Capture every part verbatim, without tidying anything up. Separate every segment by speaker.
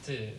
Speaker 1: 。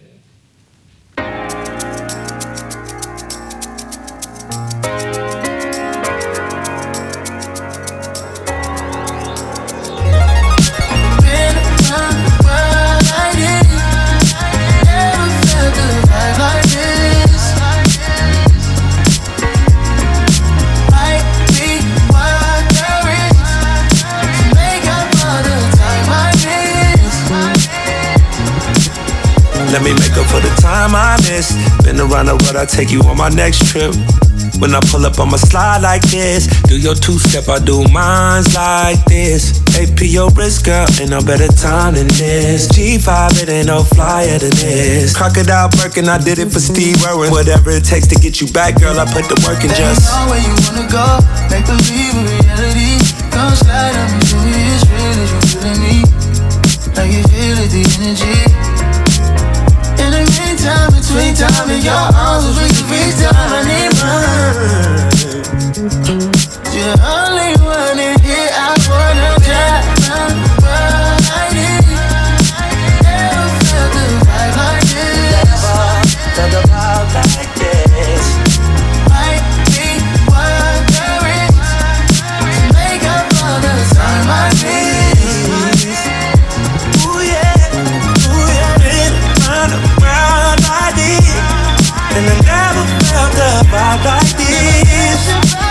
Speaker 2: Let me make up for the time I missed. Been around the world, I'll take you on my next trip. When I pull up, I'ma slide like this. Do your two-step, I do mines like this. A P your wrist, girl, ain't no better time than this. G five, it ain't no flyer than this. Crocodile Birkin, I did it for Steve Irwin. Whatever it takes to get you back, girl, I put the work in just.
Speaker 3: Let me know where you wanna go, make believe in reality. Come slide on me, show me it's real as you feeling me. Like you feel it, the energy. In the meantime, between time and your arms, we can FaceTime. I need mine. You're the only one in here I wanna drive around the world like this. Never felt the vibe like this.
Speaker 2: Never felt the vibe like this.
Speaker 3: Might be what there is to make up for the time I miss.
Speaker 2: Ooh yeah, ooh yeah, been around the world like this, and I never felt the vibe like this.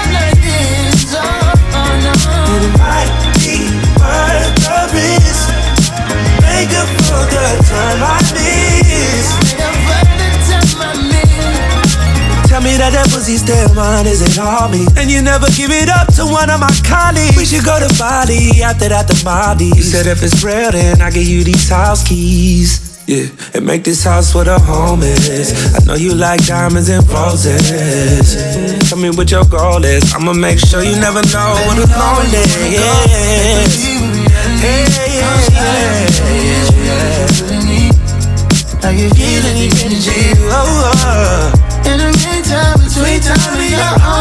Speaker 2: And it might be worth the risk. Make up for the time I miss. Tell me that that pussy still mine, is it all me? And you never give it up to one of my colleagues. We should go to Bali, after that the Maldives. You said if it's real, then I give you these house keys. Yeah, and make this house where the home is. I know you like diamonds and roses. Tell me what your goal is. I'ma make sure you never know what a lonely is. Hey, yeah, yeah.
Speaker 3: Like you feeling the energy.
Speaker 2: Oh, oh.
Speaker 3: In the meantime, between time and your